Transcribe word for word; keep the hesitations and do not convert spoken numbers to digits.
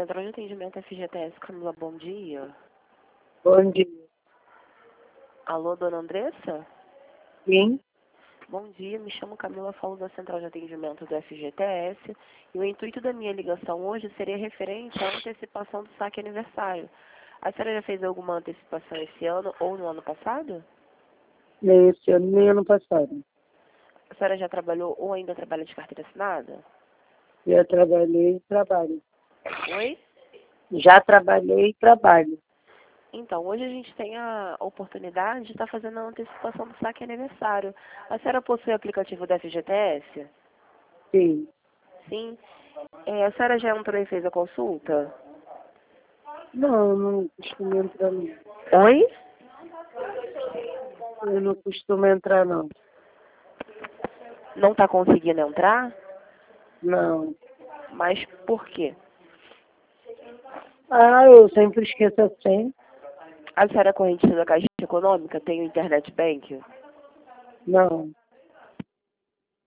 Central de Atendimento F G T S, Camila, bom dia. Bom dia. Alô, dona Andressa? Sim, Bom dia, me chamo Camila, falo da Central de Atendimento do F G T S e o intuito da minha ligação hoje seria referente à antecipação do saque aniversário. A senhora já fez alguma antecipação esse ano ou no ano passado? nem esse ano, nem ano passado. A senhora já trabalhou ou ainda trabalha de carteira assinada? Já trabalhei e trabalho. Oi? Já trabalhei e trabalho. Então, hoje a gente tem a oportunidade de estar fazendo a antecipação do saque aniversário. A senhora possui o aplicativo da F G T S? Sim. Sim. É, a senhora já entrou e fez a consulta? Não, não costumo entrar não. Oi? Eu não costumo entrar não. Não está conseguindo entrar? Não. Mas por quê? Ah, eu sempre esqueço a senha. A senhora é corrente da Caixa Econômica? Tem o Internet Bank? Não.